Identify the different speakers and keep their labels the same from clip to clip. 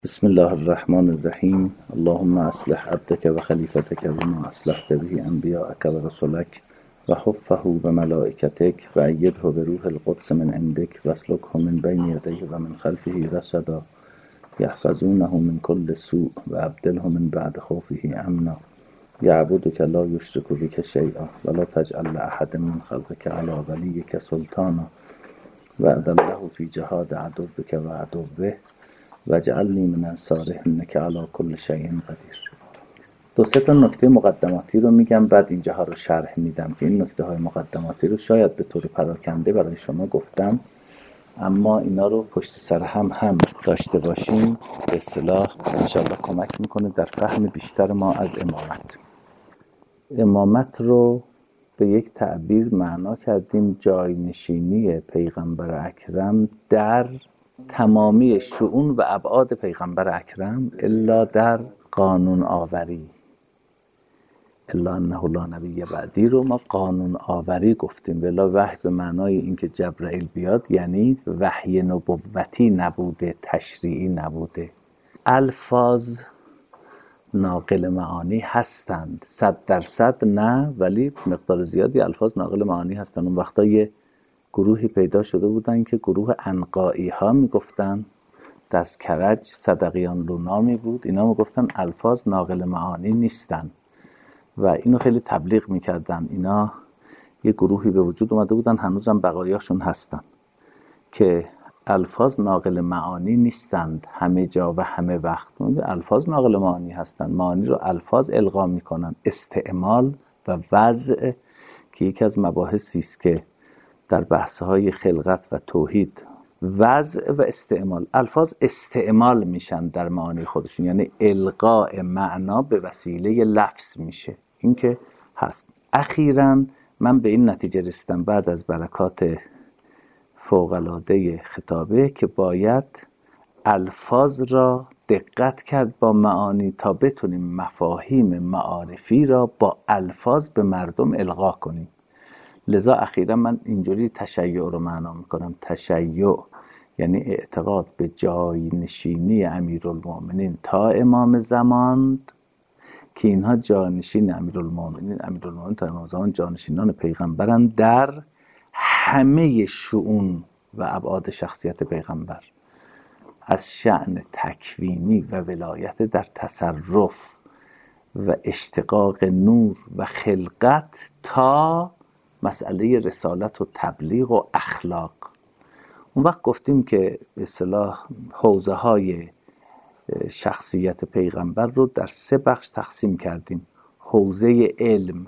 Speaker 1: بسم الله الرحمن الرحیم. اللهم اصلح عبدك و خلیفتك بما اصلحت به انبیاءك و رسلك و حفه بملائکتك و ایده بروح القدس من عندك و اسلکه من بین یدیه و من خلفه رصدا یحفظونه من كل سوء و ابدله من بعد خوفه امنا یعبدک لا یشرک بک شیئا و لا تجعل لاحد من خلقك علی ولیک سلطانا و اذله فی جهاد عدوک و عدوه و جعلنی من انصاره انک علی کل شیء قدیر. دو سه تا نکته مقدماتی رو میگم، بعد اینجاها رو شرح میدم که این نکته های مقدماتی رو شاید به طور پراکنده برای شما گفتم، اما اینا رو پشت سر هم داشته باشیم به اصطلاح انشاءالله کمک میکنه در فهم بیشتر ما از امامت. امامت رو به یک تعبیر معنا کردیم جاینشینی پیغمبر اکرم در تمامی شؤون و ابعاد پیغمبر اکرم الا در قانون آوری. الا انه لا نبی بعدی رو ما قانون آوری گفتیم، ولی وحی به معنای اینکه جبرئیل بیاد یعنی وحی نبوتی نبوده، تشریعی نبوده. الفاظ ناقل معانی هستند، 100% نه، ولی مقدار زیادی الفاظ ناقل معانی هستند. اون وقتا یه گروهی پیدا شده بودن که گروه عنقایی ها میگفتن، دست کرج صدقیان لونامی بود، اینا میگفتن الفاظ ناقل معانی نیستن و اینو خیلی تبلیغ میکردن. اینا یه گروهی به وجود اومده بودن، هنوزم بقایاشون هستن، که الفاظ ناقل معانی نیستند همه جا و همه وقت. الفاظ ناقل معانی هستند، معانی رو الفاظ القا میکنن. استعمال و وضع که یکی از مباحثی است که در بحث‌های خلقت و توحید، وضع و استعمال، الفاظ استعمال میشن در معانی خودشون، یعنی القاء معنا به وسیله لفظ میشه. این که هست. اخیراً من به این نتیجه رسیدم بعد از برکات فوق‌العاده خطابه که باید الفاظ را دقت کرد با معانی تا بتونیم مفاهیم معارفی را با الفاظ به مردم القا کنیم. لذا اخیراً من اینجوری تشیع رو معنا میکنم. تشیع یعنی اعتقاد به جای نشینی امیرالمؤمنین تا امام زمان، که اینها جانشین امیرالمؤمنین تا امام زمان جانشینان پیغمبرن در همه شؤون و ابعاد شخصیت پیغمبر، از شأن تکوینی و ولایت در تصرف و اشتقاق نور و خلقت تا مسئله رسالت و تبلیغ و اخلاق. اون وقت گفتیم که به اصطلاح حوزه های شخصیت پیغمبر رو در 3 بخش تقسیم کردیم. حوزه علم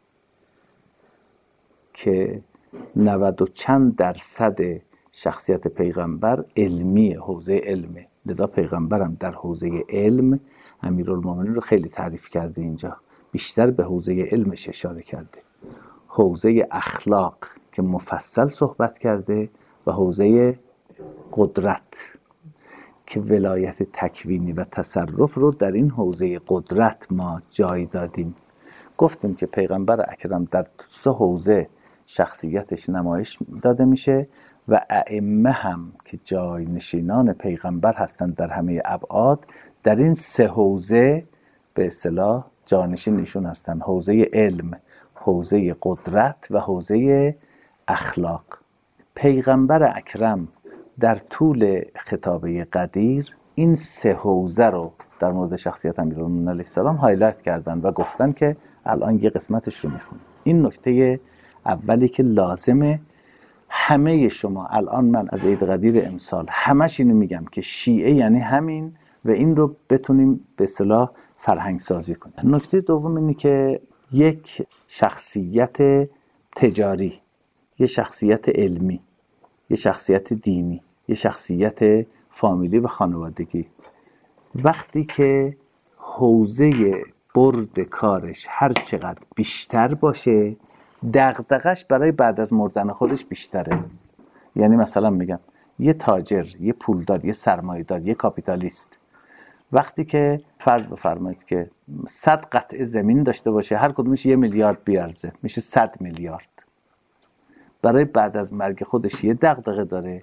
Speaker 1: که 90 و چند درصد شخصیت پیغمبر علمی، حوزه علمه، لذا پیغمبرم در حوزه علم امیرالمومنین رو خیلی تعریف کرده، اینجا بیشتر به حوزه علمش اشاره کرده. حوزه اخلاق که مفصل صحبت کرده و حوزه قدرت که ولایت تکوینی و تصرف رو در این حوزه قدرت ما جای دادیم. گفتیم که پیغمبر اکرم در 3 حوزه شخصیتش نمایش داده میشه و ائمه هم که جای نشینان پیغمبر هستند در همه ابعاد در این 3 حوزه به اصطلاح جانشین ایشون هستند: حوزه علم، حوزه قدرت و حوزه اخلاق. پیغمبر اکرم در طول خطابه قدیر این 3 حوزه رو در مورد شخصیت امیرالمومنین علیه السلام هایلایت کردن و گفتن که الان یه قسمتش رو میخونیم. این نکته اولی که لازمه همه شما، الان من از عید قدیر امسال همش اینو میگم که شیعه یعنی همین و این رو بتونیم به اصطلاح فرهنگ سازی کنیم. نکته دوم اینه که یک شخصیت تجاری، یه شخصیت علمی، یه شخصیت دینی، یه شخصیت فامیلی و خانوادگی، وقتی که حوزه برد کارش هر چقدر بیشتر باشه دغدغش برای بعد از مردن خودش بیشتره. یعنی مثلا میگم یه تاجر، یه پولدار، یه سرمایه‌دار، یه کاپیتالیست وقتی که فرض بفرمایید که 100 قطعه زمین داشته باشه، هر کدومش 1 میلیارد بیارزه، میشه 100 میلیارد. برای بعد از مرگ خودش یه دغدغه داره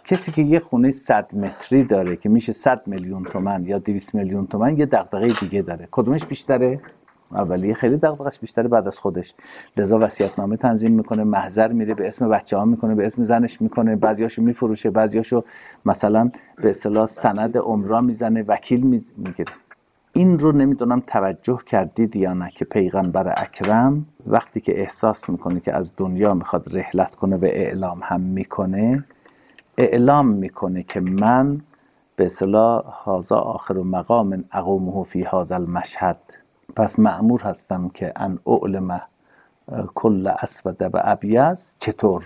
Speaker 1: کسی که یه خونه 100 متری داره که میشه 100 میلیون تومان یا 200 میلیون تومان یه دغدغه دیگه داره. کدومش بیشتره؟ اولیه خیلی دغدغه‌اش بیشتره بعد از خودش. لذا وصیت‌نامه تنظیم میکنه، محضر میره، به اسم بچه‌ها میکنه، به اسم زنش میکنه، بعضیاشو میفروشه، بعضیاشو مثلا به اصطلاح سند عمرا میزنه، وکیل میگیره. این رو نمیدونم توجه کردید یا نه که پیغمبر اکرم وقتی که احساس میکنه که از دنیا میخواد رحلت کنه و اعلام هم میکنه، اعلام میکنه که من به اصطلاح هذا آخر مقام اقومه فی هذا المشهد، پس مأمور هستم که ان اعلم کل اسود و ابیض. چطور؟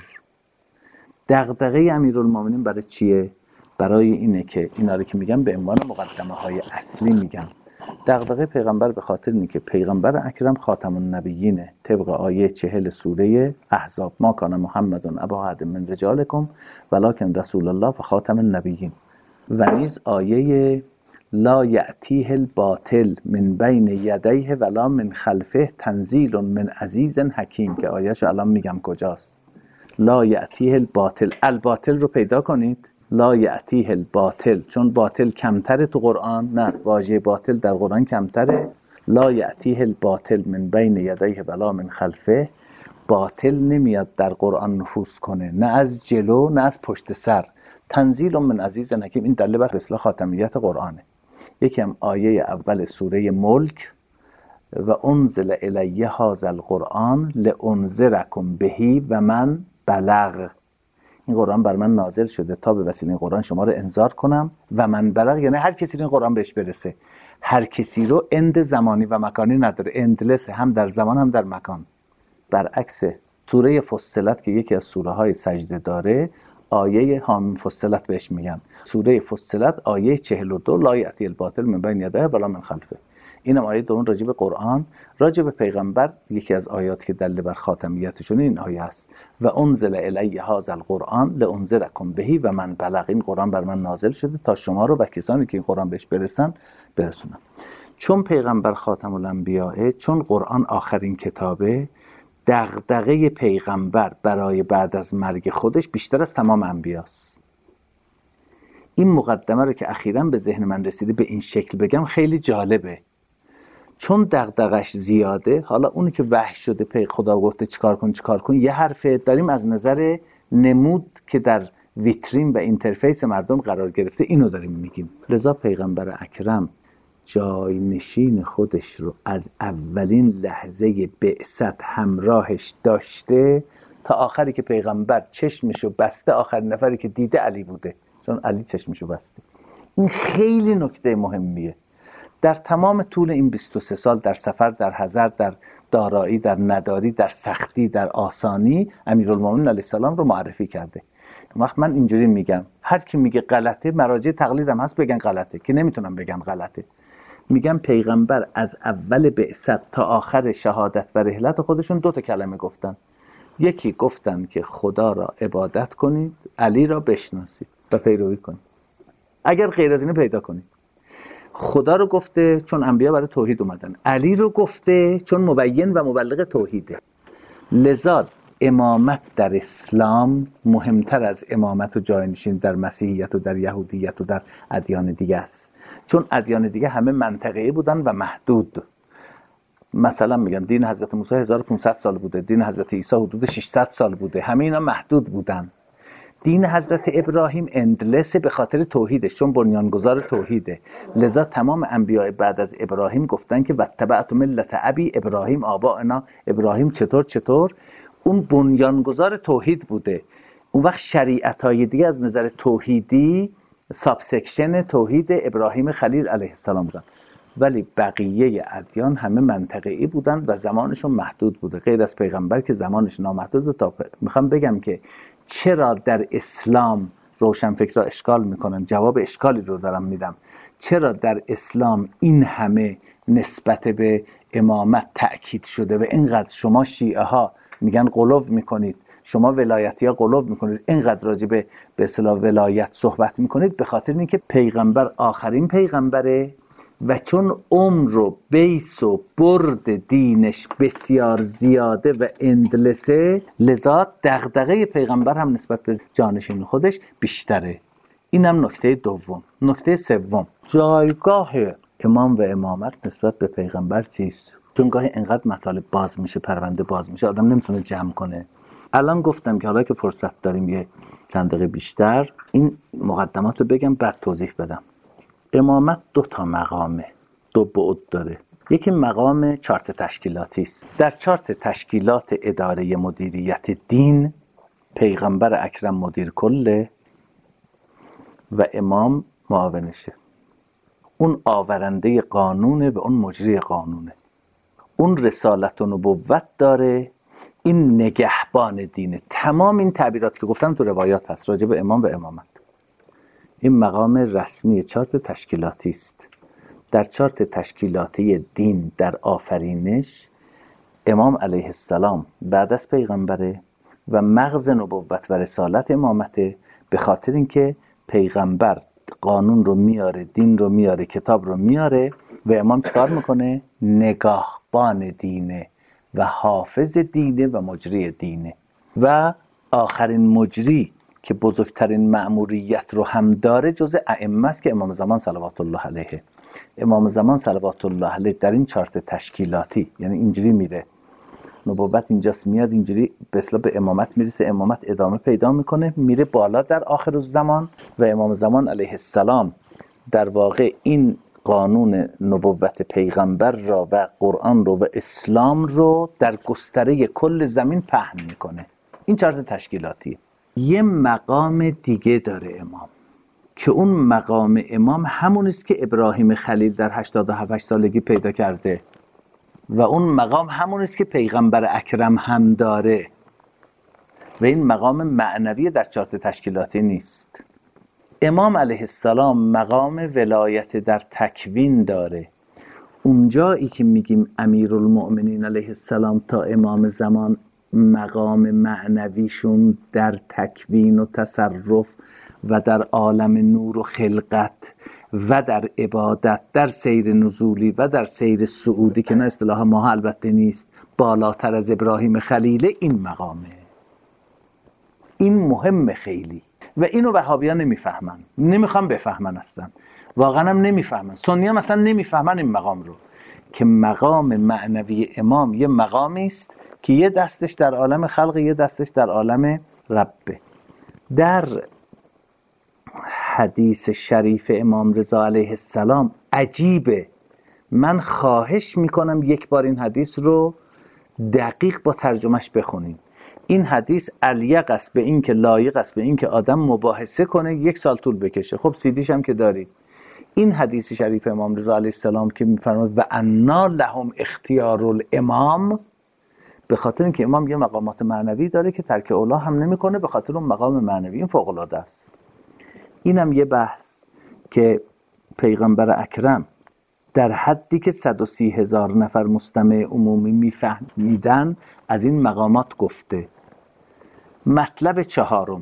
Speaker 1: دغدغه امیرالمومنین برای چیه؟ برای اینه که اینا رو که میگم به عنوان مقدمه های اصلی میگم. دغدغه پیغمبر به خاطر اینه که پیغمبر اکرم خاتم النبیینه. طبق آیه 40 سوره احزاب ما کان محمد ابا احد من رجالکم ولکن رسول الله و خاتم النبیین. و نیز آیه لا یأتیه الباطل من بین یدیه ولا من خلفه تنزیل من عزیز حکیم که آیه‌شو الان میگم کجاست. لا یأتیه الباطل، الباطل رو پیدا کنید. لا یأتیه الباطل، چون باطل کمتره تو قرآن، نه واژه باطل در قرآن کمتره. لا یأتیه الباطل من بین یدیه ولا من خلفه، باطل نمیاد در قرآن نفوذ کنه، نه از جلو نه از پشت سر. تنزیل من عزیز حکیم، این دلیل بر اصلاح خاتمیت قرآنه. یکی هم آیه اول سوره ملک و انزل الیه هذا القرآن لانذرکم بهی و من بلغ، این قرآن بر من نازل شده تا به وسیله این قرآن شما رو انذار کنم. و من بلغ یعنی هر کسی این قرآن بهش برسه. هر کسی رو اند زمانی و مکانی نداره، اندلس هم در زمان هم در مکان. برعکس سوره فصلت که یکی از سوره های سجده داره، آیه حامیم فصلت بهش میگن. سوره فصلت آیه 42 لا یأتی الباطل من بین یدیه ولا من خلفه. اینم آیه دوم راجع به قرآن. راجع به پیغمبر یکی از آیات که دلیل بر خاتمیتشون این آیه است و انزل الیه هذا القرآن لانذرکم بهی و من بلغ، این قرآن بر من نازل شده تا شما رو و کسانی که این قرآن بهش برسونم. چون پیغمبر خاتم الانبیاء، چون قرآن آخرین کتابه، دغدغه پیغمبر برای بعد از مرگ خودش بیشتر از تمام انبیاست. این مقدمه رو که اخیراً به ذهن من رسیده به این شکل بگم خیلی جالبه، چون دغدغش زیاده. حالا اونی که وحی شده خدا گفته چیکار کن یه حرفه، داریم از نظر نمود که در ویترین و اینترفیس مردم قرار گرفته اینو داریم میگیم. لذا پیغمبر اکرم جای نشین خودش رو از اولین لحظه بعثت همراهش داشته تا آخری که پیغمبر چشمشو بسته. آخرین نفری که دیده علی بوده، چون علی چشمشو بسته. این خیلی نکته مهمیه. در تمام طول این 23 سال، در سفر، در حضر، در دارایی، در نداری، در سختی، در آسانی، امیرالمومنین علیه السلام رو معرفی کرده. وقت من اینجوری میگم، هر کی میگه غلطه، مراجع تقلیدم هست بگن غلطه، که نمیتونم بگم غلطه. میگم پیغمبر از اول بعثت تا آخر شهادت و رحلت خودشون 2 کلمه گفتن. یکی گفتن که خدا را عبادت کنید، علی را بشناسید و پیروی کنید، اگر غیر از اینو پیدا کنید. خدا رو گفته چون انبیا برای توحید اومدن، علی رو گفته چون مبین و مبلغ توحیده. لذا امامت در اسلام مهمتر از امامت و جاینشین در مسیحیت و در یهودیت و در ادیان دیگه است، چون ادیان دیگه همه منطقه‌ای بودن و محدود. مثلا میگم دین حضرت موسی 1500 سال بوده، دین حضرت عیسی حدود 600 سال بوده، همه اینا محدود بودن. دین حضرت ابراهیم اندلس به خاطر توحیدش، چون بنیانگذار توحیده. لذا تمام انبیاء بعد از ابراهیم گفتن که واتبعت ملت ابی ابراهیم آبائنا. ابراهیم چطور اون بنیانگذار توحید بوده. اون وقت شریعت‌های دیگه از نظر توحیدی سابسکشن توحید ابراهیم خلیل علیه السلام بودن، ولی بقیه ادیان همه منطقه‌ای بودن و زمانشون محدود بوده، غیر از پیغمبر که زمانش نامحدود بود. میخوام بگم که چرا در اسلام روشنفکرها اشکال میکنن، جواب اشکالی رو دارم میدم. چرا در اسلام این همه نسبت به امامت تأکید شده و اینقدر شما شیعه ها میگن غلو میکنید، شما ولایتی ها غلو میکنید، اینقدر راجع به اصطلاح ولایت صحبت میکنید؟ به خاطر اینکه پیغمبر آخرین پیغمبره و چون عمر و بیس و برد دینش بسیار زیاده و اندلسه، لذا دغدغه پیغمبر هم نسبت به جانشین خودش بیشتره. اینم نکته دوم. نکته سوم، جایگاه امام و امامت نسبت به پیغمبر چیست؟ چون گاهی انقدر مطالب باز میشه، پرونده باز میشه، آدم نمیتونه جمع کنه. الان گفتم که حالا که فرصت داریم یه چند دقیقه بیشتر این مقدمات رو بگم، بعد توضیح بدم. امامت 2 مقامه، 2 بعد داره. یکی مقام چارت تشکیلاتی است. در چارت تشکیلات اداره مدیریت دین، پیغمبر اکرم مدیر کله و امام معاونشه. اون آورنده قانونه و اون مجری قانونه. اون رسالت و نبوت داره، این نگهبان دینه. تمام این تعبیرات که گفتم تو روایات هست راجع به امام و امامت. این مقام رسمی چارت تشکیلاتی است. در چارت تشکیلاتی دین در آفرینش امام علیه السلام بعد از پیغمبره و مغز نبوت و رسالت امامته، به خاطر اینکه پیغمبر قانون رو میاره، دین رو میاره، کتاب رو میاره و امام چکار میکنه؟ نگاهبان دینه و حافظ دینه و مجری دینه. و آخرین مجری که بزرگترین مأموریت رو هم داره جز ائمه است که امام زمان صلوات الله علیه. امام زمان صلوات الله علیه در این چارت تشکیلاتی، یعنی اینجوری میره، نبوت اینجاست میاد، اینجوری به اصطلاح به امامت میرسه، امامت ادامه پیدا میکنه، میره بالا در آخر الزمان و امام زمان علیه السلام در واقع این قانون نبوت پیغمبر را و قرآن رو و اسلام رو در گستره کل زمین پهن میکنه. این چارت تشکیلاتی. یه مقام دیگه داره امام که اون مقام امام همون است که ابراهیم خلیل در 87 سالگی پیدا کرده و اون مقام همون است که پیغمبر اکرم هم داره و این مقام معنوی در چارت تشکیلاتی نیست. امام علیه السلام مقام ولایت در تکوین داره. اونجایی که میگیم امیرالمؤمنین علیه السلام تا امام زمان مقام معنویشون در تکوین و تصرف و در عالم نور و خلقت و در عبادت، در سیر نزولی و در سیر صعودی که نه اصطلاح ما البته نیست، بالاتر از ابراهیم خلیل، این مقامه. این مهم خیلی و اینو وهابیان نمیفهمن، نمیخوام بفهمن، اصلا واقعا هم نمیفهمن. سنی هم اصلا نمیفهمن این مقام رو، که مقام معنوی امام یه مقامی است که یه دستش در عالم خلق، یه دستش در عالم ربه. در حدیث شریف امام رضا علیه السلام عجیبه. من خواهش میکنم یک بار این حدیث رو دقیق با ترجمهش بخونیم. این حدیث الیق است به این که لایق است به این که آدم مباحثه کنه 1 سال طول بکشه. خب سیدیش هم که دارید. این حدیث شریف امام رضا علیه السلام که میفرماد و انا لهم اختیار الامام، به خاطر اینکه امام یه مقامات معنوی داره که ترک اولا هم نمیکنه، به خاطر اون مقام معنوی این فوق العاده است. اینم یه بحث که پیغمبر اکرم در حدی که 130,000 نفر مستمع عمومی میفهمیدن از این مقامات گفته. مطلب 4،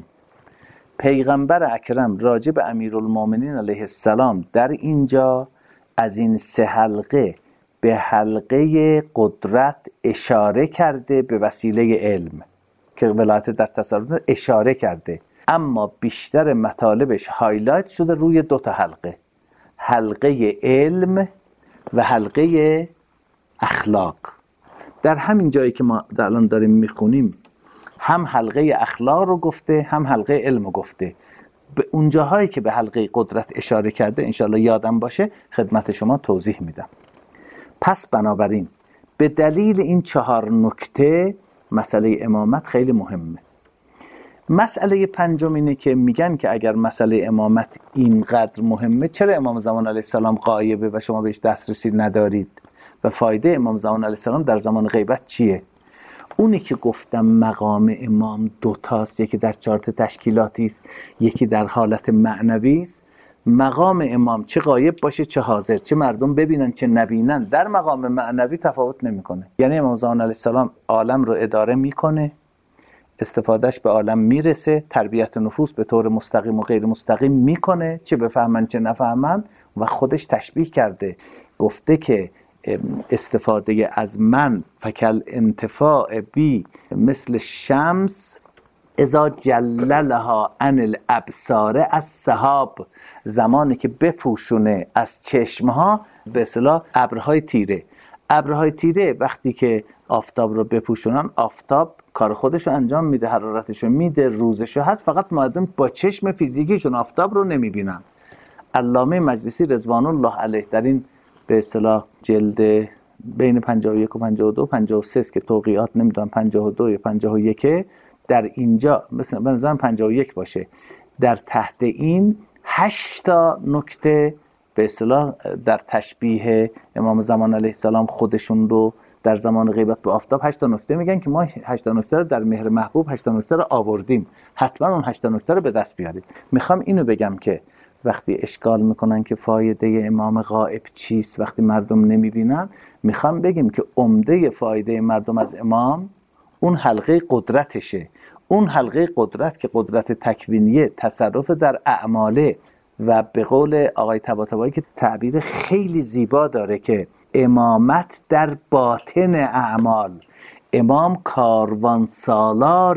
Speaker 1: پیغمبر اکرم راجع به امیرالمؤمنین علیه السلام در اینجا از این 3 حلقه به حلقه قدرت اشاره کرده به وسیله علم که ولایت در تصرف اشاره کرده، اما بیشتر مطالبش هایلایت شده روی 2 حلقه، حلقه علم و حلقه اخلاق. در همین جایی که ما الان داریم میخونیم هم حلقه اخلاق رو گفته هم حلقه علم رو گفته. به اونجاهایی که به حلقه قدرت اشاره کرده انشالله یادم باشه خدمت شما توضیح میدم. پس بنابراین به دلیل این 4 نکته مسئله امامت خیلی مهمه. مسئله 5 اینه که میگن که اگر مسئله امامت اینقدر مهمه چرا امام زمان علیه السلام غایبه و شما بهش دسترسی ندارید و فایده امام زمان علیه السلام در زمان غیبت چیه؟ اونی که گفتم مقام امام 2 تاست، یکی در چارت تشکیلاتی است، یکی در حالت معنوی است. مقام امام چه غایب باشه چه حاضر، چه مردم ببینن چه نبینن، در مقام معنوی تفاوت نمیکنه. یعنی امام زمان علیه السلام عالم رو اداره میکنه، استفادهش به عالم میرسه، تربیت نفوس به طور مستقیم و غیر مستقیم میکنه، چه بفهمن چه نفهمن و خودش تشبیه کرده، گفته که استفاده از من فکل انتفاع بی مثل شمس اذا جللها عن الابصار از سحاب، زمانی که بپوشونه از چشمها به اصطلاح ابرهای تیره. ابرهای تیره وقتی که آفتاب رو بپوشونن، آفتاب کار خودش رو انجام میده، حرارتش رو میده، روزش رو هست، فقط مردم با چشم فیزیکیشون آفتاب رو نمیبینن. علامه مجلسی رضوان الله علیه در این به اصطلاح جلد بین 51 و 52 53 که توقیعات نمیدونم 52 یا 51 در اینجا مثلا به نظرم 51 باشه، در تحت این 8 تا نکته به اصطلاح در تشبیه امام زمان علیه السلام خودشون رو در زمان غیبت به آفتاب 8 تا نکته میگن که ما 8 تا نکته رو در مهر محبوب 8 تا نکته رو آوردیم، حتما اون 8 تا نکته رو به دست بیارید. میخوام اینو بگم که وقتی اشکال میکنن که فایده امام غائب چیست وقتی مردم نمیبینن، میخوام بگیم که عمده فایده مردم از امام اون حلقه قدرتشه، اون حلقه قدرت که قدرت تکوینیه، تصرف در اعماله. و به قول آقای طباطبایی که تعبیر خیلی زیبا داره که امامت در باطن اعمال، امام کاروان سالار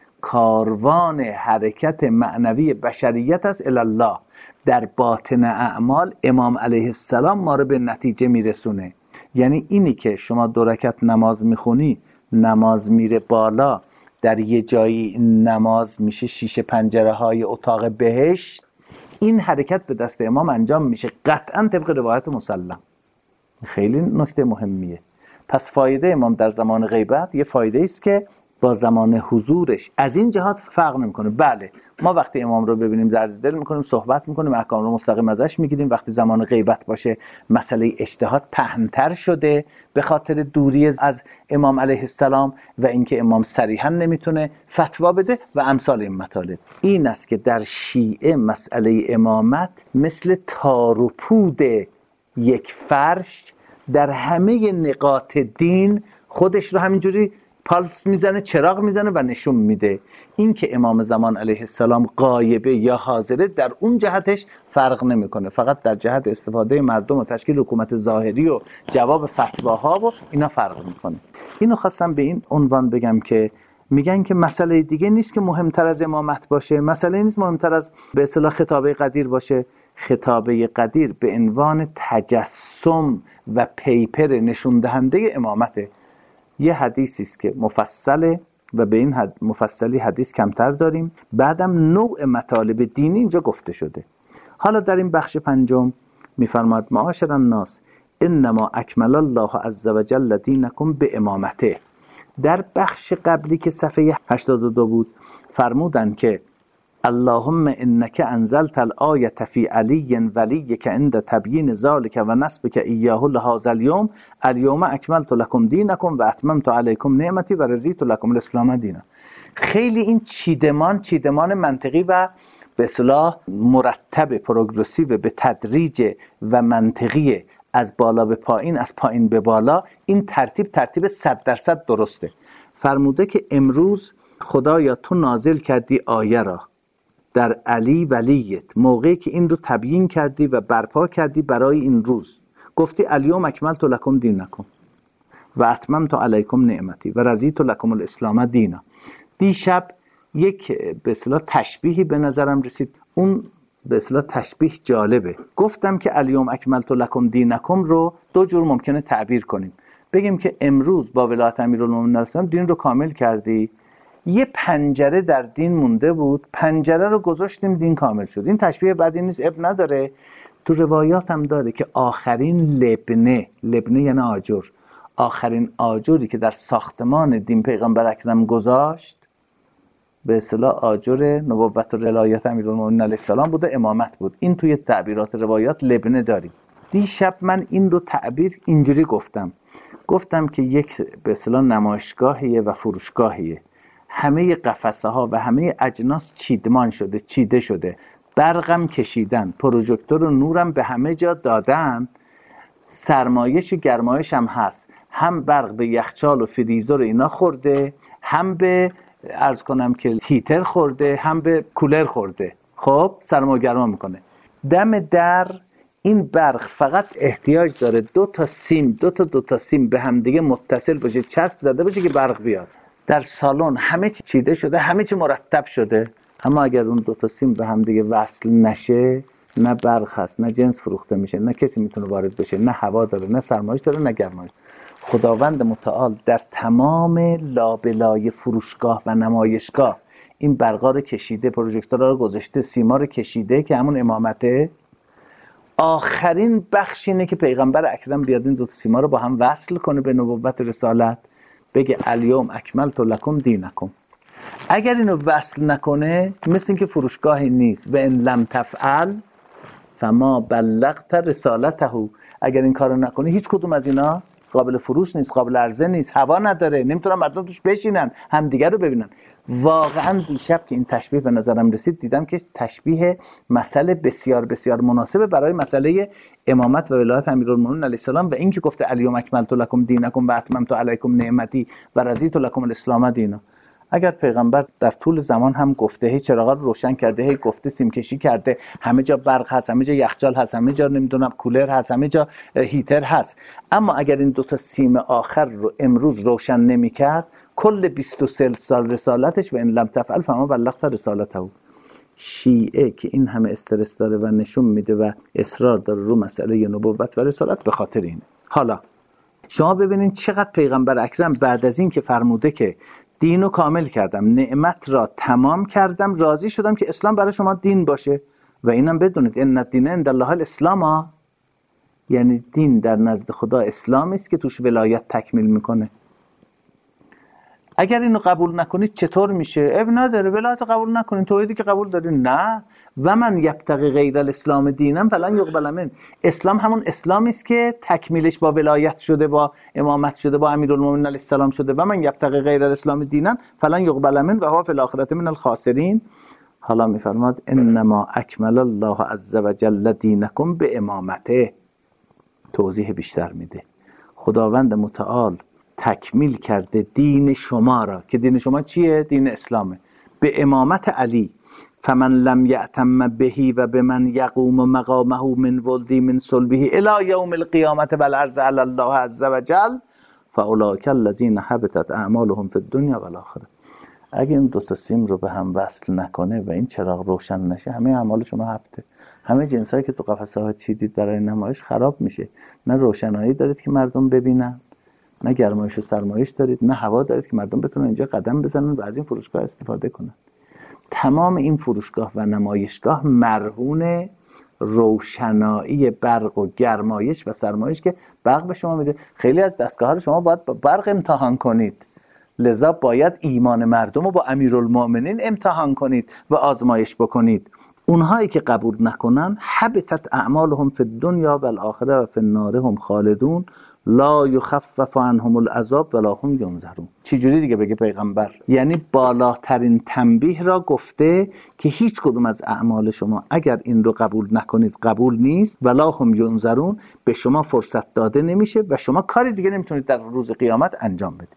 Speaker 1: کاروان حرکت معنوی بشریت است الله. در باطن اعمال امام علیه السلام ما رو به نتیجه میرسونه. یعنی اینی که شما 2 رکعت نماز میخونی، نماز میره بالا، در یه جایی نماز میشه 6 پنجره های اتاق بهشت، این حرکت به دست امام انجام میشه قطعا طبق روایت مسلم. خیلی نکته مهمیه. پس فایده امام در زمان غیبت یه فایده است که با زمان حضورش از این جهات فرق نمیکنه. بله ما وقتی امام رو ببینیم درد دل میکنیم، صحبت میکنیم، احکام رو مستقیم ازش میگیریم. وقتی زمان غیبت باشه مسئله اجتهاد پهن‌تر شده به خاطر دوری از امام علیه السلام و اینکه امام صریحا نمیتونه فتوا بده و امثال این مطالب. این است که در شیعه مسئله امامت مثل تار و پود یک فرش در همه نقاط دین خودش رو همینجوری پالس میزنه، چراغ میزنه و نشون میده. این که امام زمان علیه السلام غایبه یا حاضره در اون جهتش فرق نمیکنه، فقط در جهت استفاده مردم و تشکیل حکومت ظاهری و جواب فتواها و اینا فرق میکنه. اینو خواستم به این عنوان بگم که میگن که مسئله دیگه نیست که مهمتر از امامت باشه، مسئله نیست مهمتر از به اصطلاح خطابه قدیر باشه. خطابه قدیر به عنوان تجسم و پیپر نشون دهنده امامته. یه حدیثی است که مفصله و به این مفصلی حدیث کمتر داریم، بعدم نوع مطالب دینی اینجا گفته شده. حالا در این بخش 5 میفرماد معاشر الناس انما اکمل الله عز وجل دینکم به امامته. در بخش قبلی که صفحه 82 بود فرمودن که اللهم انك انزلت الآیة فی علی ولیک عند تبیین ذلک و نسبک ایاه لهذا اليوم اليوم اکملت لكم دینکم و اتممت علیکم نعمتی و رضیت لكم الاسلام دینا. خیلی این چیدمان منطقی و به اصطلاح مرتب پروگرسیو به تدریج و منطقی از بالا به پایین، از پایین به بالا، این ترتیب 100% درسته. فرموده که امروز خدایا تو نازل کردی آیه را در علی ولیت، موقعی که این رو تبیین کردی و برپا کردی برای این روز، گفتی الیوم اکملت لکم دینکم و اتممت علیکم نعمتی و رضیت لکم الاسلام دینا. دیشب یک به اصطلاح تشبیهی به نظرم رسید، اون به اصطلاح تشبیه جالبه. گفتم که الیوم اکملت لکم دینکم رو 2 جور ممکنه تعبیر کنیم. بگیم که امروز با ولایت امیرالمومنین دین رو کامل کردی، یه پنجره در دین مونده بود، پنجره رو گذاشتیم دین کامل شد. این تشبیه بدی نیست، اب نداره. تو روایات هم داره که آخرین لبنه یعنی آجر، آخرین آجری که در ساختمان دین پیغمبر اکرم گذاشت به اصطلاح آجر نبوت و ولایت امیرالمومنین علیه السلام بود و امامت بود. این توی تعبیرات روایات لبنه داریم. دیشب من این رو تعبیر اینجوری گفتم که یک به اصطلاح نمایشگاهیه و فروشگاهیه. همه قفسه ها و همه اجناس چیده شده، برقم کشیدن، پروژکتور و نورم به همه جا دادن، سرمایش و گرمایش هم هست، هم برق به یخچال و فریزر اینا خورده، هم به عرض کنم که هیتر خورده، هم به کولر خورده. خب سرما گرما میکنه. دم در این برق فقط احتیاج داره دو تا سیم به هم دیگه متصل باشه، چسب زده باشه که برق بیاد. در سالن همه چی چیده شده، همه چی مرتب شده، اما اگر اون دو تا سیم به هم دیگه وصل نشه، نه برق هست، نه جنس فروخته میشه، نه کسی میتونه وارد بشه، نه هوا داره، نه سرمایش داره، نه گرمایش. خداوند متعال در تمام لابلای فروشگاه و نمایشگاه این برقا رو کشیده، پروژکتورها رو گذاشته، سیما رو کشیده که همون امامته. آخرین بخش اینه که پیغمبر اکرم بیاد این دو تا سیما رو با هم وصل کنه به نبوت رسالت، بگه الیوم اکملت لکم دینکم. اگر اینو وصل نکنه مثل این که فروشگاهی نیست. و ان لم تفعل فما بلغت رسالته. اگر این کارو نکنه هیچ کدوم از اینا قابل فروش نیست، قابل عرضه نیست، هوا نداره، نمیتونن مردم توش بشینن همدیگه رو ببینن. واقعا دیشب که این تشبیه به نظرم رسید دیدم که تشبیه مسئله بسیار بسیار مناسبه برای مسئله امامت و ولایت امیرالمومنین علیه السلام و این که گفته الیوم اکملت لکم دینکم و اتممت علیکم نعمتی و رضیت لکم الاسلام دینا. اگر پیغمبر در طول زمان هم گفته، هی چراغا رو روشن کرده، هی گفته سیم کشی کرده، همه جا برق هست، همه جا یخچال هست، همه جا نمیدونم کولر هست، همه جا هیتر هست، اما اگر این دو تا سیم آخر رو امروز روشن نمی‌کرد، کل 23 سال رسالتش و ان لم تفعل فما بلغت رسالته. شیعه که این همه استرس داره و نشون میده و اصرار داره رو مسئله نبوت و رسالت به خاطر اینه. حالا شما ببینید چقدر پیغمبر اکرم بعد از این که فرموده که دینو کامل کردم، نعمت را تمام کردم، راضی شدم که اسلام برای شما دین باشه. و اینم بدونید ان الدین عند الله الاسلام، یعنی دین در نزد خدا اسلامی است که توش ولایت تکمیل میکنه. اگر اینو قبول نکنید چطور میشه؟ اب نداره، ولایت قبول نکنید، توحیدی که قبول دارید نه. و من یبتغی غیر الاسلام دینم فلن یقبل منه. اسلام همون اسلامی است که تکمیلش با ولایت شده، با امامت شده، با امیرالمومنین علیه السلام شده. و من یبتغی غیر الاسلام دینم فلن یقبل منه و هو فی الاخره من الخاسرین. حالا میفرماد انما اکمل الله عز وجل دینکم به امامته. توضیح بیشتر میده. خداوند متعال تکمیل کرده دین شما را، که دین شما چیه؟ دین اسلامه، به امامت علی. فمن لم یأتم بهی و به من یقوم مقامه من ولدی من صلبه الی یوم القیامت والعرض علی الله عز وجل فاولئک الذین حبطت اعمالهم فی الدنیا والآخره. اگه این دو تا سیم رو به هم وصل نکنه و این چراغ روشن نشه، همه اعمال شما حبطه. همه جنسایی که تو قفسه ها چیدید برای نمایش خراب میشه. نه روشنایی دارید که مردم ببینن، نه گرمایش و سرمایش دارید، نه هوا دارید که مردم بتونن اینجا قدم بزنن و از این فروشگاه استفاده کنن. تمام این فروشگاه و نمایشگاه مرهون روشنایی برق و گرمایش و سرمایش که برق به شما میده. خیلی از دستگاه ها رو شما باید با برق امتحان کنید، لذا باید ایمان مردم رو با امیرالمومنین امتحان کنید و آزمایش بکنید. اونهایی که قبول نکنن حبطت اعمالهم فی الدنیا والآخره و فی النار هم خالدون لا یخفف عنهم العذاب ولا هم ینظرون. چی جوری دیگه بگه پیغمبر؟ یعنی بالاترین تنبیه را گفته که هیچ کدوم از اعمال شما اگر این رو قبول نکنید قبول نیست، ولا هم ینظرون، به شما فرصت داده نمیشه و شما کاری دیگه نمیتونید در روز قیامت انجام بدید.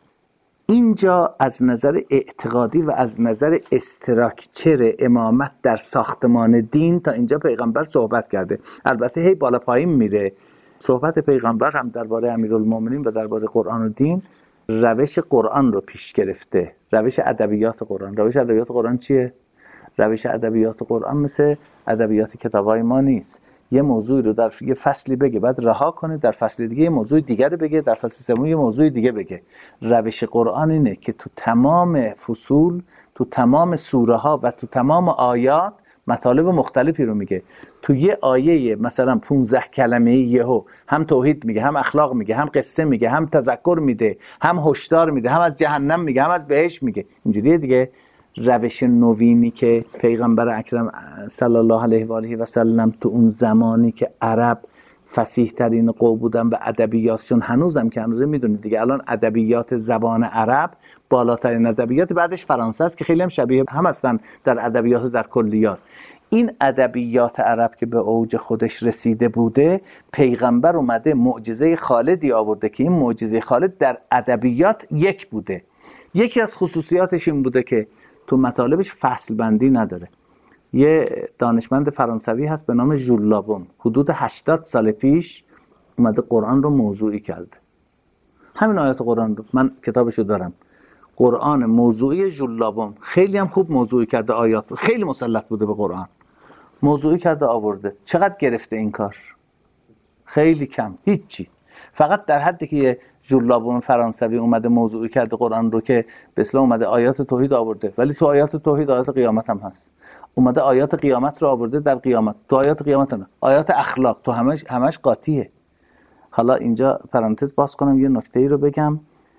Speaker 1: اینجا از نظر اعتقادی و از نظر استراکچر امامت در ساختمان دین تا اینجا پیغمبر صحبت کرده. البته هی بالا پایین میره. صحبت پیغمبر هم درباره امیرالمومنین و درباره قرآن و دین روش قرآن رو پیش گرفته، روش ادبیات قرآن. روش ادبیات قرآن چیه؟ روش ادبیات قرآن مثل ادبیات کتابای ما نیست. یه موضوع رو در یه فصلی بگه بعد رها کنه، در فصل دیگه یه موضوع دیگر رو بگه، در فصل سوم یه موضوع دیگه بگه. روش قرآن اینه که تو تمام فصول، تو تمام سوره ها و تو تمام آیات مطالب مختلفی رو میگه. تو یه آیه مثلا 15 کلمه یهو هم توحید میگه، هم اخلاق میگه، هم قصه میگه، هم تذکر میده، هم هشدار میده، هم از جهنم میگه، هم از بهشت میگه. اینجوریه دیگه. روش نوینی که پیغمبر اکرم صلی الله علیه و آله و سلم تو اون زمانی که عرب فصیح ترین قوم بودن و ادبیاتشون هنوزم که هنوزه میدونید دیگه، الان ادبیات زبان عرب بالاترین ادبیات، بعدش فرانسه است که خیلی هم شبیه هم هستن در ادبیات و در کلیات. این ادبیات عرب که به اوج خودش رسیده بوده، پیغمبر اومده معجزه خالدی آورده که این معجزه خالد در ادبیات یک بوده. یکی از خصوصیاتش این بوده که تو مطالبش فصل بندی نداره. یه دانشمند فرانسوی هست به نام ژول لابون، حدود 80 سال پیش اومده قرآن رو موضوعی کرده. همین آیات قرآن رو، من کتابشو دارم، قرآن موضوعی ژول لابون، خیلی هم خوب موضوعی کرده آیات رو، خیلی مسلط بوده به قرآن، موضوعی کرده آورده. چقدر گرفته این کار؟ خیلی کم، هیچی. فقط در حدی که یه ژول لابون فرانسوی اومده موضوعی کرده قرآن رو که به اصطلاح اومده آیات توحید آورده، ولی تو آیات توحید آیات قیامت هم هست. اومده آیات قیامت رو آورده در قیامت، تو آیات قیامت نه، آیات اخلاق تو همش قاطیه. حالا اینجا پرانتز باز کنم یه نکته‌ای رو بگم.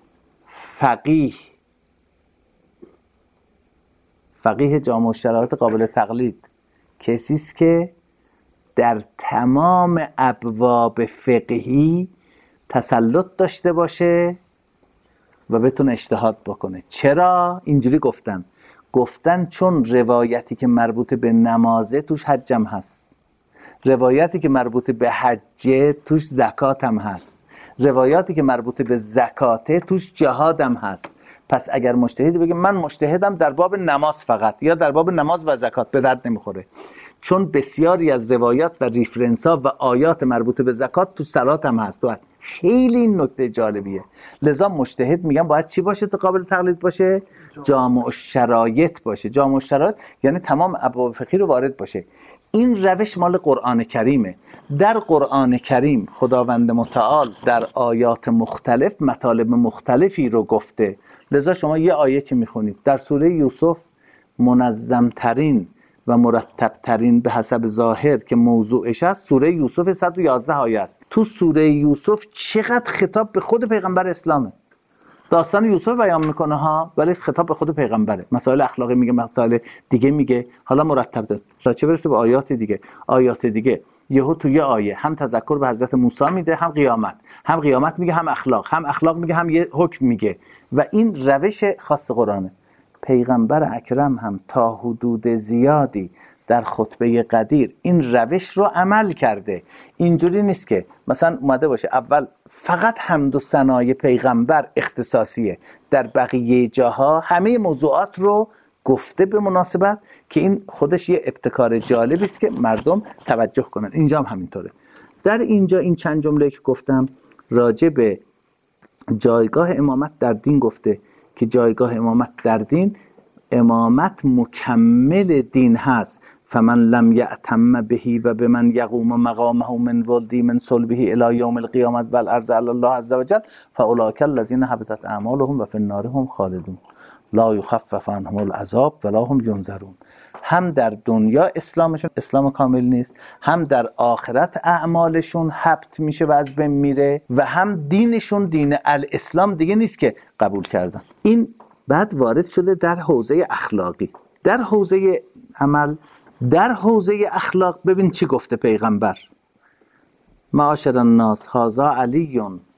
Speaker 1: فقیه جامع الشرایط قابل تقلید کسی است که در تمام ابواب فقهی تسلط داشته باشه و بتونه اجتهاد بکنه. چرا اینجوری گفتن چون روایتی که مربوط به نمازه توش حجم هست، روایتی که مربوط به حجه توش زکات هم هست، روایاتی که مربوط به زکاته توش جهاد هم هست. پس اگر مجتهدی بگه من مجتهدم در باب نماز فقط یا در باب نماز و زکات، به درد نمیخوره، چون بسیاری از روایات و ریفرنس ها و آیات مربوط به زکات تو صلات هم هست. خیلی این نکته جالبیه. لذا مجتهد میگم باید چی باشه تا قابل تقلید باشه؟ جامع الشرایط باشه. جامع الشرایط یعنی تمام ابواب فقهی رو وارد باشه. این روش مال قرآن کریمه. در قرآن کریم خداوند متعال در آیات مختلف مطالب مختلفی رو گفته. لذا شما یه آیه که میخونید در سوره یوسف، منظمترین و مرتبترین به حسب ظاهر که موضوعش است، سوره یوسف 111 آیه است. تو سوره یوسف چقدر خطاب به خود پیغمبر اسلامه. داستان یوسف بیان میکنه ها، ولی خطاب به خود پیغمبره. مسائل اخلاقی میگه، مسائل دیگه میگه. حالا مرتب داره تا چه برسه به آیات دیگه یهو تو یه آیه هم تذکر به حضرت موسی میده، هم قیامت میگه، هم اخلاق میگه، هم یه حکم میگه. و این روش خاص قرآنه. پیغمبر اکرم هم تا حدود زیادی در خطبه قدیر این روش رو عمل کرده. اینجوری نیست که مثلا اومده باشه اول فقط حمد و ثنای پیغمبر اختصاصیه، در بقیه جاها همه موضوعات رو گفته به مناسبت، که این خودش یه ابتکار جالبی است که مردم توجه کنن. اینجا هم همینطوره. در اینجا این چند جمله که گفتم راجع به جایگاه امامت در دین گفته که جایگاه امامت در دین، امامت مکمل دین هست. فمن لم یأتم بهی و بمن یقوم مقامه من ولدی من صلبه الی یوم القیامت و الارض علی الله عز وجل فاولئک الذین حبطت اعمالهم و فی النار هم خالدون لا یخفف عنهم العذاب ولا هم ینظرون. هم در دنیا اسلامشون اسلام کامل نیست، هم در آخرت اعمالشون حبط میشه و از بین میره، و هم دینشون دین الاسلام دیگه نیست که قبول کردن. این بعد وارد شده در حوزه اخلاقی، در حوزه عمل، در حوزه اخلاق. ببین چی گفته پیغمبر: معاشر الناس هذا علی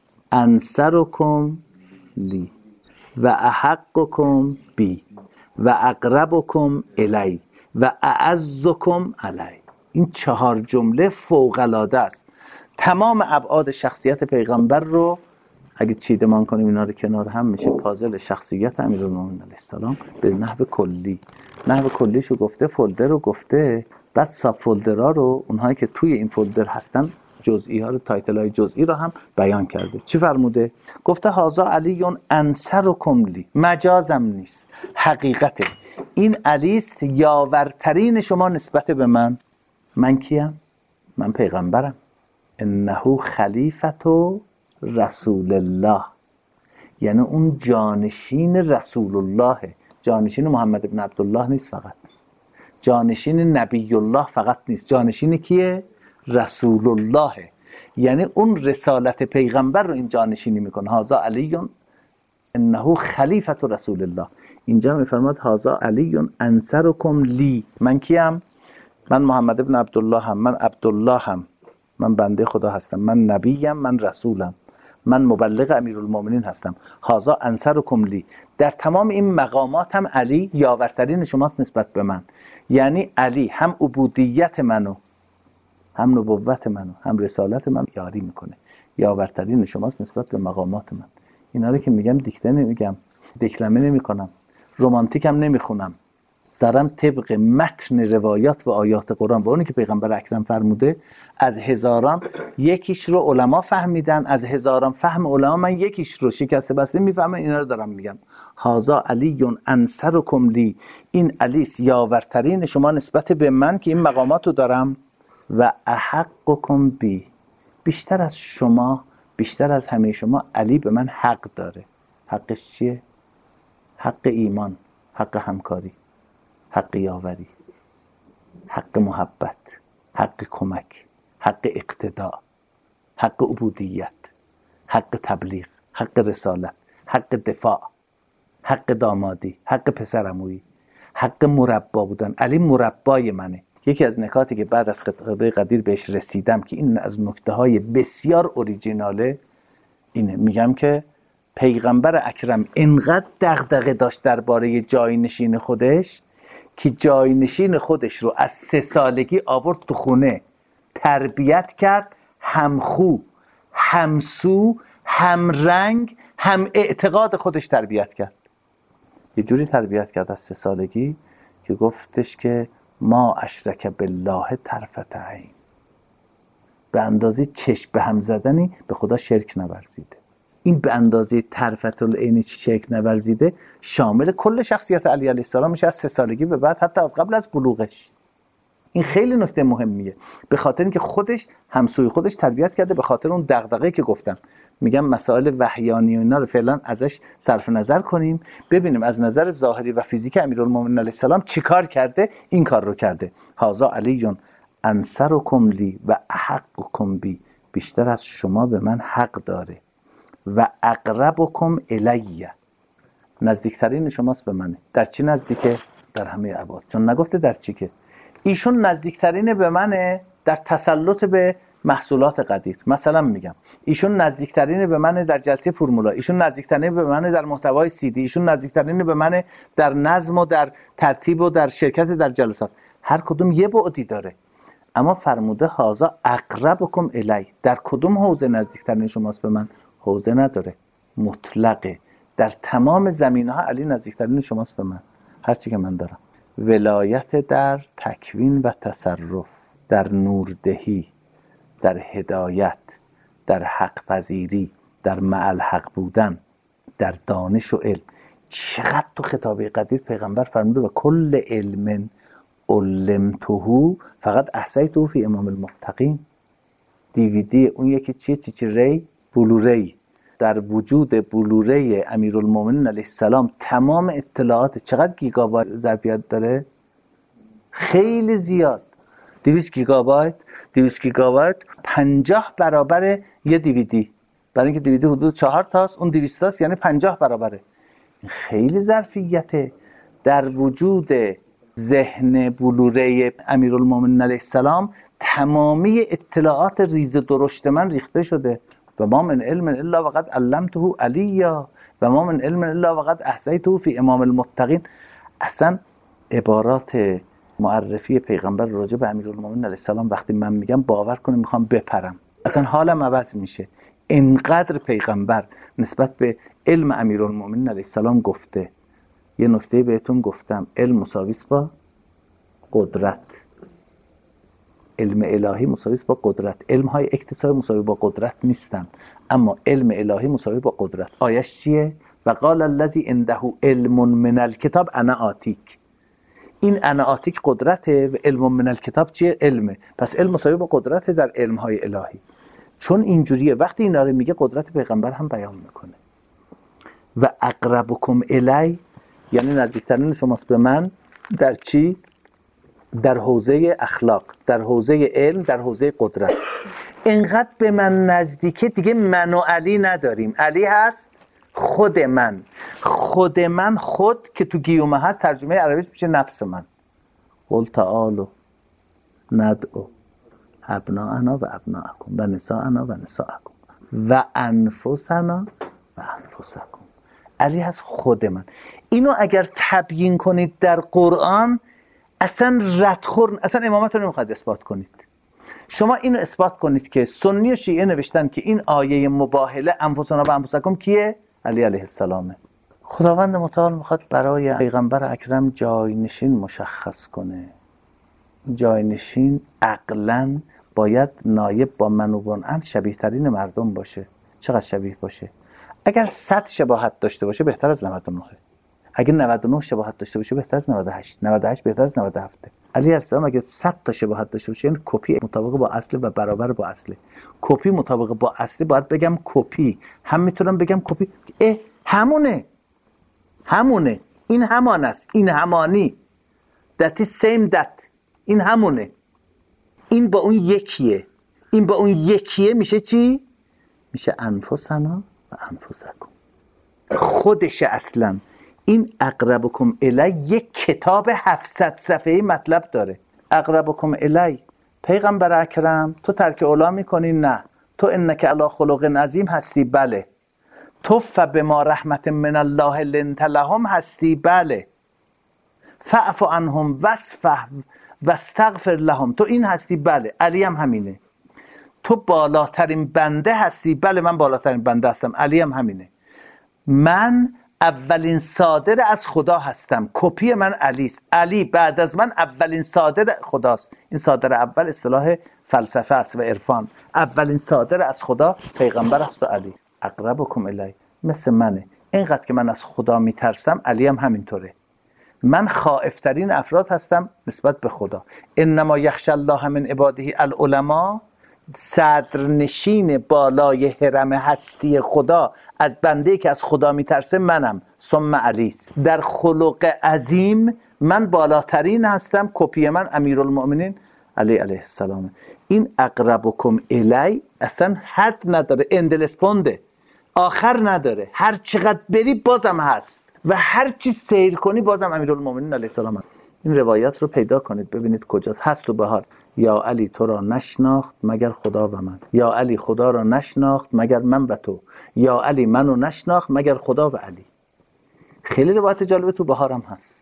Speaker 1: انصرکم لی و احقکم بی و اقربکم الی و اعزکم علی. این 4 جمله فوق العاده است. تمام ابعاد شخصیت پیغمبر رو اگه چیدمان کنیم اینا رو کنار هم، میشه پازل شخصیت امیرالمومنین علیه السلام به نحو کلی. نحو کلیشو گفته، فولدر رو گفته، بعد ساب فولدرها رو، اونهایی که توی این فولدر هستن، جزئی ها رو، تایتل های جزئی رو هم بیان کرده. چی فرموده؟ گفته هازا علی انصرکم لی، مجازم نیست، حقیقته. این علی است یاورترین شما نسبت به من. من کیم؟ من پیغمبرم. انه خلیفت رسول الله، یعنی اون جانشین رسول الله، جانشین محمد ابن عبدالله نیست فقط، جانشین نبی الله فقط نیست، جانشین کیه؟ رسول الله. یعنی اون رسالت پیغمبر رو این جانشینی میکنه. هذا علی انه خلیفت رسول الله. اینجا میفرماد هذا علی انصرکم لی. من کیم؟ من محمد ابن عبدالله هم، من عبدالله هم، من بنده خدا هستم، من نبیم، من رسولم، من مبلغ امیرالمومنین هستم. هذا انصرکم لی. در تمام این مقامات هم علی یاورترین شماست نسبت به من. یعنی علی هم عبودیت منو، هم نبوت منو، هم رسالت منو یاری میکنه. یاورترین شماست نسبت به مقامات من. اینا رو که میگم دیکته نمیگم، دکلمه نمیکنم، رمانتیک هم نمیخونم. دارم طبق متن روایات و آیات قرآن با اونی که پیغمبر اکرم فرموده، از هزاران یکیش رو علما فهمیدن، از هزاران فهم علما من یکیش رو شکسته بسته میفهمم. اینا رو دارم میگم. هازا علی انصرکم لی، این علی یاورترین شما نسبت به من که این مقامات رو دارم. و احقکم بی، بیشتر از شما، بیشتر از همه شما علی به من حق داره. حقش چیه؟ حق ایمان، حق همکاری، حق یاوری، حق محبت، حق کمک، حق اقتداء، حق عبودیت، حق تبلیغ، حق رسالت، حق دفاع، حق دامادی، حق پسرعمویی، حق مربا بودن. علی مربای منه. یکی از نکاتی که بعد از خطبه قدیر بهش رسیدم که این از نکته‌های بسیار اوریجیناله اینه، میگم که پیغمبر اکرم انقدر دغدغه داشت درباره جاینشین خودش که جاینشین خودش رو از 3 سالگی آورد تو خونه، تربیت کرد، همخو، همسو، هم رنگ، هم اعتقاد خودش تربیت کرد. یه جوری تربیت کرد از 3 سالگی که گفتش که ما اشرک بالله طرفت عین، به اندازه چشم به هم زدنی به خدا شرک نورزیده. این به اندازه طرفت العین شرک نورزیده شامل کل شخصیت علی علیه السلام میشه، از 3 سالگی به بعد، حتی از قبل از بلوغش. این خیلی نکته مهمیه، به خاطر اینکه خودش همسوی خودش تربیت کرده، به خاطر اون دغدغه‌ای که گفتم. میگم مسائل وحیانی و اینا رو فعلا ازش صرف نظر کنیم، ببینیم از نظر ظاهری و فیزیک امیرالمومنین علیه السلام چی کار کرده. این کار رو کرده. هازا علی انصرکم لی و احقکم بی، بیشتر از شما به من حق داره. و اقربکم الیه، نزدیکترین شماست به منه. در چی نزدیکه؟ در همه ابعاد. چون نگفته در چی که ایشون نزدیکترین به منه در تسلط به محصولات قدیر. مثلا میگم ایشون نزدیکترین به منه در جلسه فرمولا، ایشون نزدیکترین به منه در محتوای سی دی، ایشون نزدیکترین به منه در نظم و در ترتیب و در شرکت در جلسات. هر کدوم یه بعدی داره. اما فرموده هازا اقربکم الی، در کدوم حوزه نزدیکترین شماست به من؟ حوزه نداره، مطلقه. در تمام زمینه‌ها علی نزدیکترین شماست به من، هرچی که من دارم. ولایت در تکوین و تصرف، در نوردهی، در هدایت، در حق پذیری، در معل حق بودن، در دانش و علم. چقدر تو خطابه قدیر پیغمبر فرموده و کل علم علمته فقط احصیته فی امام المتقین. دیویدی اون یکی چیه؟ چی ری؟ بلوری. در وجود بلوری امیرالمومنین علیه السلام تمام اطلاعات، چقدر گیگابایت ظرفیت داره؟ خیلی زیاد. 200 گیگابایت 50 برابر یه دیویدی. برای اینکه دیویدی حدود 4 تاست، اون 200 تاست، یعنی 50 برابره. خیلی ظرفیته. در وجود ذهن بلوری امیرالمومنین علیه السلام تمامی اطلاعات ریز درشت من ریخته شده. و ما من علم الا وقد علمته علیا و ما من علم الا وقد احصیته فی امام المتقین. اصلا عبارات معرفی پیغمبر راجع به امیرالمومنین علیه السلام وقتی من میگم باور کنید میخوام بپرم، اصلا حالم عوض میشه. اینقدر پیغمبر نسبت به علم امیرالمومنین علیه السلام گفته. یه نکته بهتون گفتم، علم مساوی است با قدرت. علم الهی مساوی است با قدرت. علم های اکتسابی مساوی با قدرت نیستن، اما علم الهی مساوی با قدرت. آیش چیه؟ و قال الذی عنده علم من الکتاب انا آتیک. این انا آتیک قدرته و علم من الکتاب چیه؟ علمه. پس علم مساوی با قدرت در علم های الهی. چون اینجوریه وقتی اینا رو میگه قدرت پیغمبر هم بیان میکنه. و اقربکم الی یعنی نزدیکترین شماست به من در چی؟ در حوزه اخلاق، در حوزه علم، در حوزه قدرت. اینقدر به من نزدیکه دیگه من و علی نداریم. علی هست خود من. خود که تو گیومه هست ترجمه عربیش میشه نفس من. قل تعالوا ندعو ابناءنا و ابناءکم و نساءنا و نساءکم و انفسنا و انفسکم. علی هست خود من. اینو اگر تبیین کنید در قرآن اصلا ردخور، اصلا امامت رو نمیخواید اثبات کنید. شما اینو اثبات کنید که سنی و شیعه نوشتن که این آیه مباهله انفسنا و انفسکم کیه؟ علی علیه السلامه. خداوند متعال میخواد برای پیغمبر اکرم جاینشین مشخص کنه. جاینشین عقلاً باید نایب با منوبان شبیه ترین مردم باشه. چقدر شبیه باشه؟ اگر 100 شباهت داشته باشه بهتر از 99. اگر 99 شباهت داشته باشه بهتر از 98. 98 بهتر از 97. علی علیه السلام اگر 100 تا شباهت داشته باشه یعنی کپی مطابق با اصل و برابر با اصل. کپی مطابق با اصلی باید بگم کپی. هم میتونم بگم کپی همونه. این همان است. این همانی. That is same that. این همونه. این با اون یکیه. این با اون یکیه میشه چی؟ میشه انفسنا و انفسکم. خودشه اصلا. این اقربکم الی یک کتاب 700 صفحه‌ای مطلب داره. اقربکم الی، پیغمبر اکرم تو ترک اولا میکنی؟ نه. تو انک علی خلق عظیم هستی؟ بله. تو فبما رحمت من الله لنت لهم هستی؟ بله. فاعف عنهم واصفح واستغفر لهم، تو این هستی؟ بله. علی هم همینه. تو بالاترین بنده هستی؟ بله من بالاترین بنده هستم. علی هم همینه. من اولین صادر از خدا هستم. کپی من علی است. علی بعد از من اولین صادر خداست. این صادر اول اصطلاح فلسفه است و عرفان. اولین صادر از خدا پیغمبر است و علی. اقربکم الی، مثل منه. اینقدر که من از خدا میترسم علی هم همینطوره. من خائفترین افراد هستم نسبت به خدا. انما یخشی الله من عباده العلماء، صدرنشین بالای حرم هستی خدا از بنده که از خدا میترسه منم، ثم علی است. در خلق عظیم من بالاترین هستم. کپی من امیرالمؤمنین علی علیه السلام. این اقربکم الی اصلا حد نداره، اندلسپونده، آخر نداره. هر چقدر بری بازم هست و هر چی سیر کنی بازم امیرالمؤمنین علیه السلام هست. این روایت رو پیدا کنید ببینید کجاست. هست تو بهار. یا علی تو را نشناخت مگر خدا و من. یا علی خدا را نشناخت مگر من و تو. یا علی منو نشناخت مگر خدا و علی. خیلی روایت جالبه تو بهارم هست.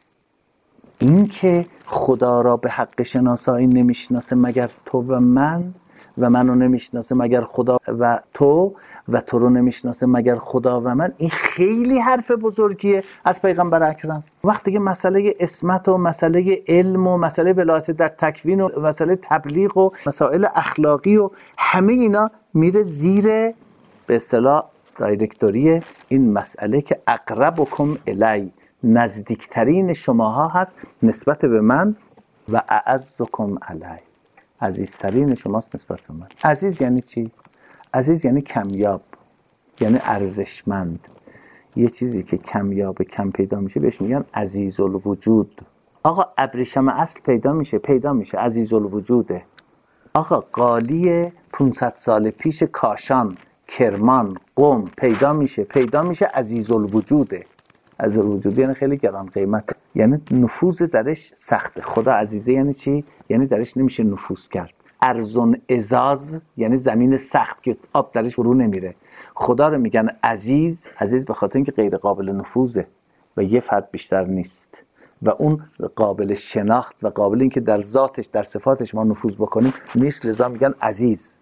Speaker 1: این که خدا را به حق شناسایی نمیشناسه مگر تو و من، و منو نمیشناسه مگر خدا و تو رو نمیشناسه مگر خدا و من، این خیلی حرف بزرگیه از پیغمبر اکرم. وقتی که مسئله عصمت و مسئله علم و مسئله ولایت در تکوین و مسئله تبلیغ و مسائل اخلاقی و همه اینا میره زیر به اصطلاح دایرکتوری این مسئله که اقربکم الی، نزدیکترین شماها هست نسبت به من، و اعزکم علی، عزیزترین شماست نسبت به من. عزیز یعنی چی؟ عزیز یعنی کمیاب، یعنی ارزشمند. یه چیزی که کمیاب کم پیدا میشه بهش میگن عزیز الوجود. آقا ابریشم اصل پیدا میشه عزیز الوجوده. آقا قالی 500 سال پیش کاشان، کرمان، قم پیدا میشه عزیز الوجوده. عزیز الوجود یعنی خیلی گران قیمت، یعنی نفوذ درش سخته. خدا عزیزه یعنی چی؟ یعنی درش نمیشه نفوذ کرد. ارزون ازاز یعنی زمین سخت که آب درش فرو نمیره. خدا رو میگن عزیز به خاطر اینکه غیر قابل نفوذه و یه فرد بیشتر نیست و اون قابل شناخت و قابل اینکه در ذاتش در صفاتش ما نفوذ بکنیم نیست، لذا میگن عزیز.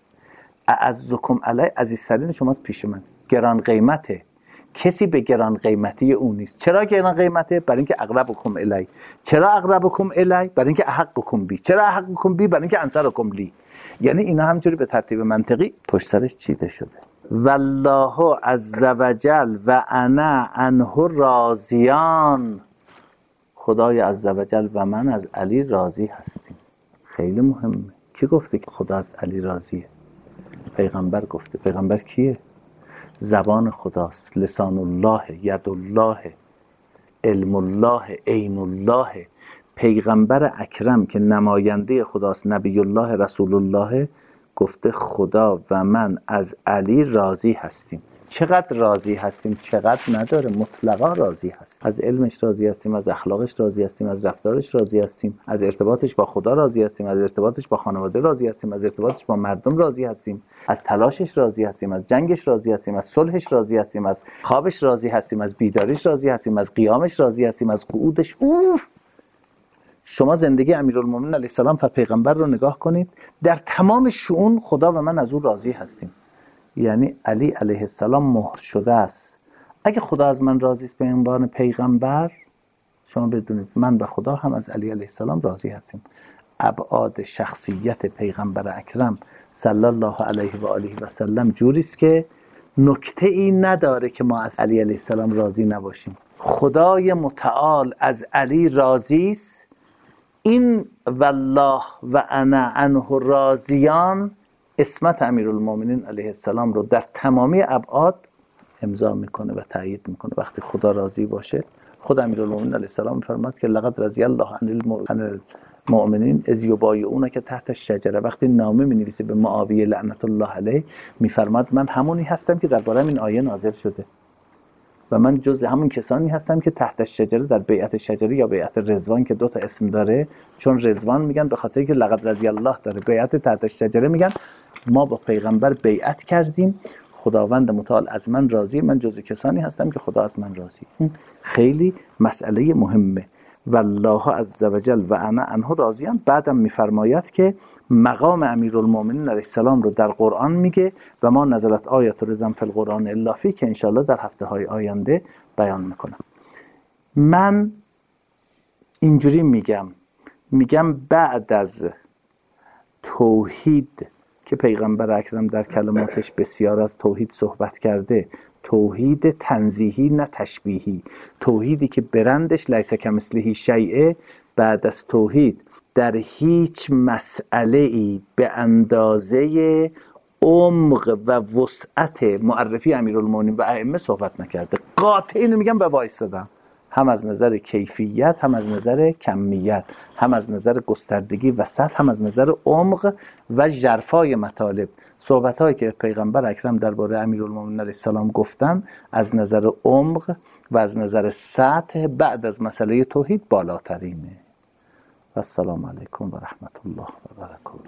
Speaker 1: اعزکم علی، عزیزترین شماست پیش من. گران قیمته، کسی به گران قیمتی اون نیست. چرا گران قیمته؟ برای اینکه اقربکم الی. چرا اقربکم الی؟ برای اینکه احقکم بی. چرا احقکم بی؟ برای اینکه انصرکم لی. یعنی اینا همینجوری به ترتیب منطقی پشت سرش چیده شده. والله عز وجل و انا عنه راضیان. خدای عز وجل و من از علی راضی هستیم. خیلی مهمه. کی گفته که خدا از علی راضیه؟ پیغمبر گفته. پیغمبر کیه؟ زبان خداست، لسان الله، ید الله، علم الله، عین الله. پیغمبر اکرم که نماینده خداست، نبی الله، رسول الله، گفته خدا و من از علی راضی هستیم. چقدر راضی هستیم؟ چقدر نداره، مطلقا راضی هستیم. از علمش راضی هستیم، از اخلاقش راضی هستیم، از رفتارش راضی هستیم، از ارتباطش با خدا راضی هستیم، از ارتباطش با خانواده راضی هستیم، از ارتباطش با مردم راضی هستیم، از تلاشش راضی هستیم، از جنگش راضی هستیم، از صلحش راضی هستیم، از خوابش راضی هستیم، از بیداریش راضی هستیم، از قیامش راضی هستیم، از قعودش. شما زندگی امیرالمومنین علیه السلام و پیغمبر رو نگاه کنید، در تمام شؤون خدا و من از او راضی هستیم. یعنی علی علیه السلام مهر شده است اگه خدا از من راضی است به عنوان پیغمبر، شما بدونید من و خدا هم از علی علیه السلام راضی هستیم. ابعاد شخصیت پیغمبر اکرم صلی الله علیه و آله و سلم جوری است که نکته ای نداره که ما از علی علیه السلام راضی نباشیم. خدای متعال از علی راضی است. این والله و انا عنه راضیان اسمت امیرالمومنین علیه السلام رو در تمامی ابعاد امضا میکنه و تایید میکنه. وقتی خدا راضی باشه، خود امیرالمومنین علیه السلام میفرماد که لقد رضی الله عن المؤمنین اذ یبایعونک تحت الشجره. وقتی نامه مینویسه به معاویه لعنت الله علیه، میفرماد من همونی هستم که درباره این آیه نازل شده و من جز همون کسانی هستم که تحت الشجره در بیعت شجره یا بیعت رضوان که 2 تا اسم داره، چون رضوان میگن به خاطر که لقد رضی الله داره، بیعت تحت الشجره میگن ما با پیغمبر بیعت کردیم، خداوند متعال از من راضی، من جز کسانی هستم که خدا از من راضی. خیلی مسئله مهمه. والله عز وجل و انا عنه راضیان. بعدم میفرماید که مقام امیرالمومنین علیه السلام رو در قرآن میگه و ما نزلت آیت رضا فی القرآن الا فی، که انشالله در هفته های آینده بیان میکنم. من اینجوری میگم بعد از توحید که پیغمبر اکرم در کلماتش بسیار از توحید صحبت کرده، توحید تنزیهی نه تشبیهی، توحیدی که برندش لیس کمثله شیء، بعد از توحید در هیچ مسئله ای به اندازه عمق و وسعت معرفی امیرالمومنین و ائمه صحبت نکرده. قاطع اینو میگم به وایستادم، هم از نظر کیفیت، هم از نظر کمیت، هم از نظر گستردگی و سطح، هم از نظر عمق و ژرفای مطالب. صحبت‌هایی که پیغمبر اکرم درباره امیرالمومنین علیه السلام گفتن از نظر عمق و از نظر سطح بعد از مسئله توحید بالاترینه. و السلام علیکم و رحمت الله و برکاته.